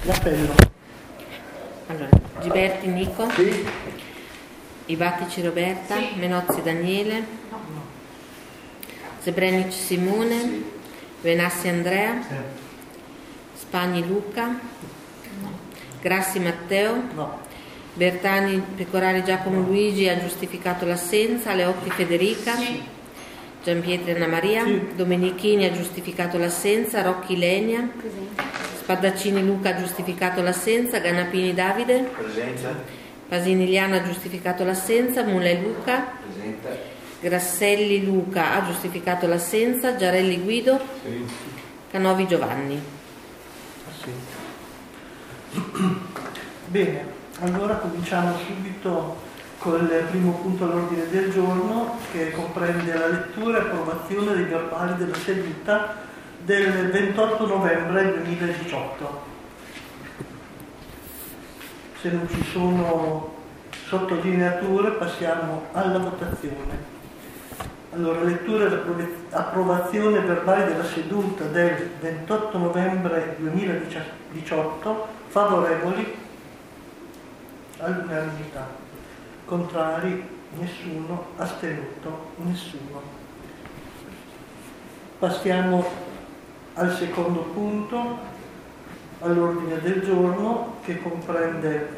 L'appello. Allora, Giberti Nico, Sì. Ibatici Roberta, sì. Menozzi Daniele, No. Zebrenic Simone, Sì. Venassi Andrea, Sì. Spagni Luca, No. Grassi Matteo, No. Bertani Pecorari Giacomo Luigi ha giustificato l'assenza, Leotti Federica, Sì. Giampietri Anna Maria, Sì. Domenichini ha giustificato l'assenza, Rocchi Lenia, Spadaccini Luca ha giustificato l'assenza, Gannapini Davide, Presenza. Pasini Liana ha giustificato l'assenza, Mulè Luca, Presente. Grasselli Luca ha giustificato l'assenza, Giarelli Guido, Sì. Canovi Giovanni. Sì. Bene, allora cominciamo subito col primo punto all'ordine del giorno, che comprende la lettura e approvazione dei verbali della seduta del 28 novembre 2018. Se non ci sono sottolineature passiamo alla votazione. Allora, lettura e approvazione verbale della seduta del 28 novembre 2018, favorevoli all'unanimità, contrari nessuno, astenuto nessuno. Passiamo al secondo punto all'ordine del giorno, che comprende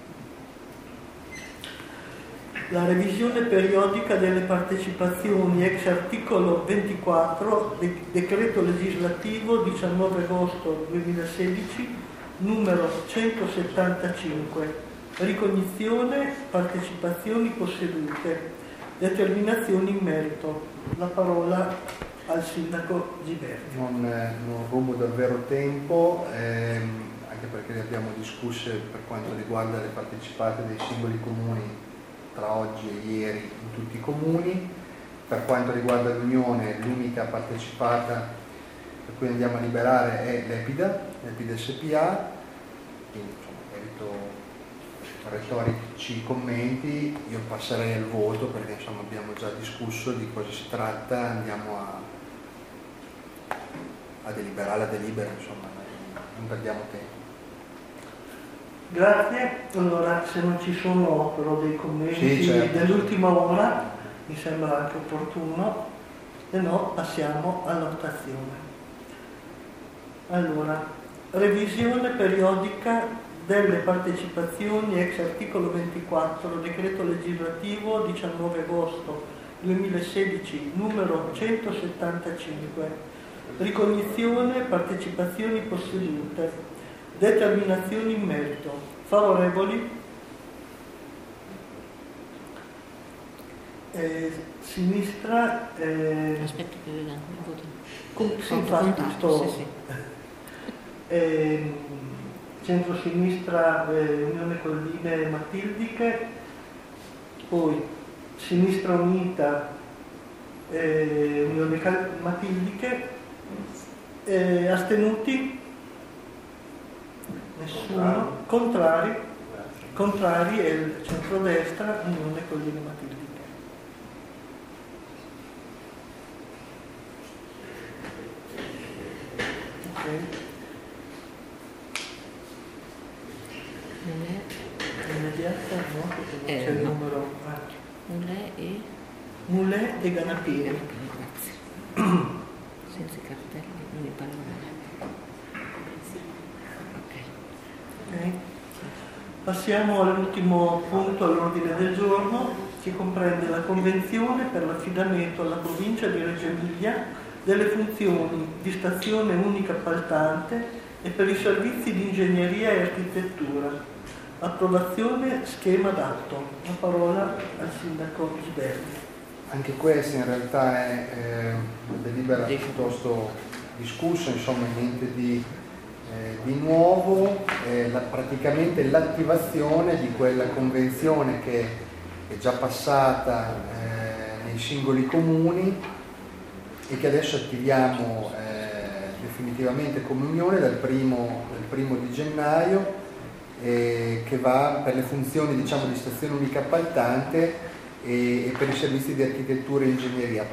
la revisione periodica delle partecipazioni ex articolo 24 del decreto legislativo 19 agosto 2016 numero 175, ricognizione, partecipazioni possedute, determinazioni in merito. La parola al sindaco Giberti. Non rubo davvero tempo, anche perché ne abbiamo discusse per quanto riguarda le partecipate dei singoli comuni tra oggi e ieri in tutti i comuni. Per quanto riguarda l'Unione, l'unica partecipata per cui andiamo a liberare è l'Epida SPA, quindi evito retorici commenti, io passerei al voto perché insomma abbiamo già discusso di cosa si tratta, andiamo a deliberare la delibera, insomma non perdiamo tempo. Grazie. Allora, se non ci sono però dei commenti Sì, certo, dell'ultima ora, mi sembra anche opportuno, se no passiamo alla votazione. Allora, revisione periodica delle partecipazioni ex articolo 24 decreto legislativo 19 agosto 2016 numero 175, ricognizione, partecipazioni possedute, determinazioni in merito. Favorevoli? Sinistra. Aspetta che veda il voto. Sì, infatti, sì. Centro-sinistra, Unione Colline Matildiche, poi Sinistra Unita, Unione Matildiche, astenuti? Nessuno. Contrari è il centrodestra, Unione Colline Matildiche. Ok. Immediata, no? Perché non c'è il no. numero. Mulè e Gannapini. grazie. Senza i cartelli non mi parlo. Okay. Passiamo all'ultimo punto all'ordine del giorno, che comprende la convenzione per l'affidamento alla provincia di Reggio Emilia delle funzioni di stazione unica appaltante e per i servizi di ingegneria e architettura. Approvazione schema d'atto. La parola al sindaco Giberti. Anche questa in realtà è una delibera piuttosto discussa, insomma niente di nuovo, praticamente l'attivazione di quella convenzione che è già passata nei singoli comuni e che adesso attiviamo definitivamente come Unione dal primo di gennaio, che va per le funzioni di stazione unica appaltante e per i servizi di architettura e ingegneria.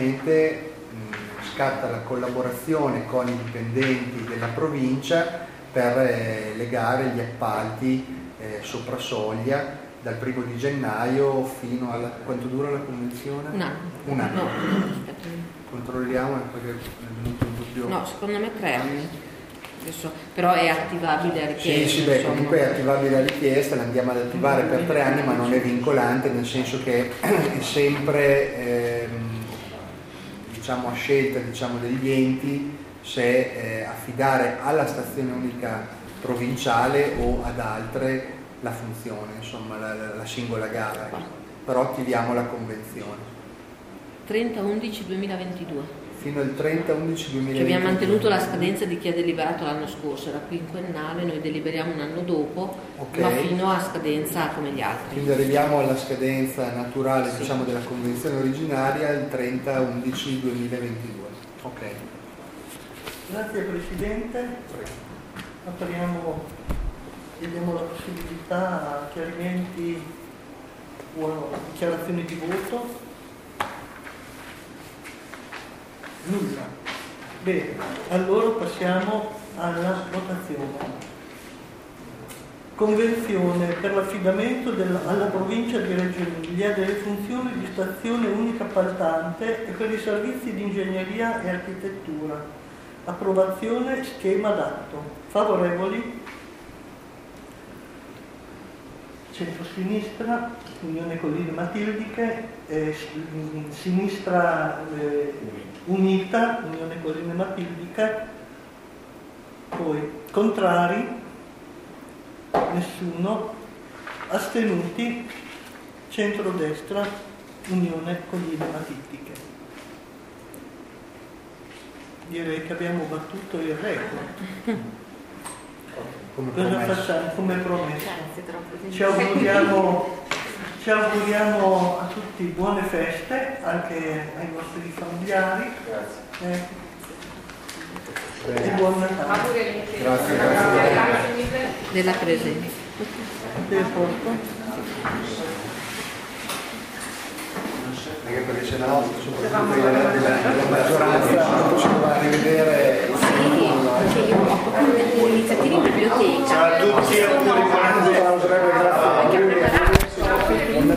Praticamente scatta la collaborazione con i dipendenti della provincia per legare gli appalti sopra soglia dal 1° di gennaio fino alla... Quanto dura la convenzione? Un anno. No, Controlliamo perché è venuto un dubbio. No, secondo me 3 anni. Adesso, però è attivabile a richiesta. Sì, beh, comunque è attivabile a richiesta, l'andiamo ad attivare per 3 anni, ma non è vincolante, nel senso che è sempre diciamo, a scelta degli enti se affidare alla stazione unica provinciale o ad altre la funzione, insomma la singola gara, però attiviamo la convenzione 30/11/2022 fino al 30/11/2022. Cioè abbiamo mantenuto la scadenza di chi ha deliberato l'anno scorso, era quinquennale, noi deliberiamo un anno dopo, ma fino a scadenza come gli altri. Quindi arriviamo alla scadenza naturale, sì, diciamo, della convenzione originaria il 30/11/2022. Ok. Grazie Presidente. Diamo la possibilità a chiarimenti o dichiarazioni di voto. Nulla. Bene, allora passiamo alla votazione. Convenzione per l'affidamento alla provincia di Reggio Emilia delle funzioni di stazione unica appaltante e per i servizi di ingegneria e architettura. Approvazione schema d'atto. Favorevoli? Centro-sinistra, Unione Colline Matildiche, sinistra Unita, Unione Colline Matildiche, poi contrari, nessuno, astenuti, centro-destra, Unione Colline Matildiche. Direi che abbiamo battuto il record. Cosa facciamo come promesso? Ci auguriamo a tutti buone feste, anche ai vostri familiari. E buon Natale. Grazie. Della presenza. Del porto. Perché c'è la maggioranza.